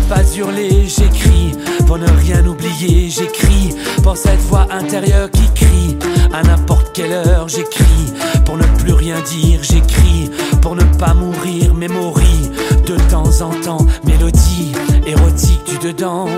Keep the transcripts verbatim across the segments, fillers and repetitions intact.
pas hurler, j'écris pour ne rien oublier, j'écris pour cette voix intérieure qui crie à n'importe quelle heure, j'écris pour ne plus rien dire, j'écris pour ne pas mourir, mémorie de temps en temps, mélodie érotique du dedans.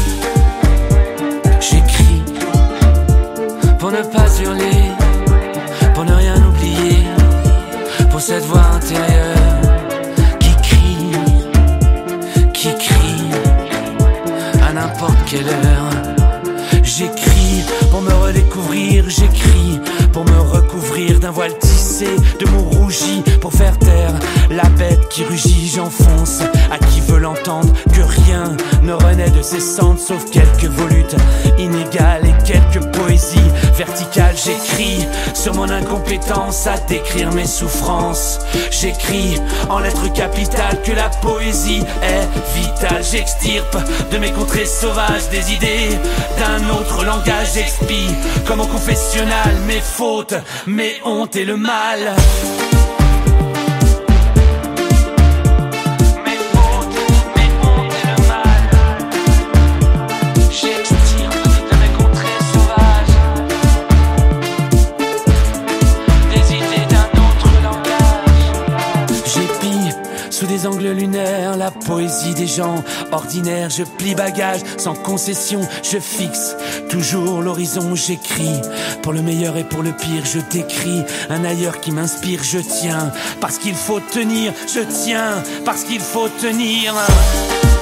J'écris pour ne pas hurler, pour ne rien oublier, pour cette voix intérieure qui crie, qui crie à n'importe quelle heure. J'écris pour me redécouvrir, j'écris pour me recouvrir d'un voile tissé de mots rougis, pour faire taire la bête qui rugit. J'enfonce à qui veut l'entendre que rien ne renaît de ses cendres, sauf quelques volutes inégales et quelques poésies verticales. J'écris sur mon incompétence à décrire mes souffrances. J'écris en lettres capitales que la poésie est vitale. J'extirpe de mes contrées sauvages des idées d'un autre langage. J'expie comme au confessionnal mes fautes, mes hontes et le mal. Sous des angles lunaires, la poésie des gens ordinaires. Je plie bagage sans concession, je fixe toujours l'horizon. J'écris pour le meilleur et pour le pire. Je décris un ailleurs qui m'inspire. Je tiens parce qu'il faut tenir, je tiens parce qu'il faut tenir.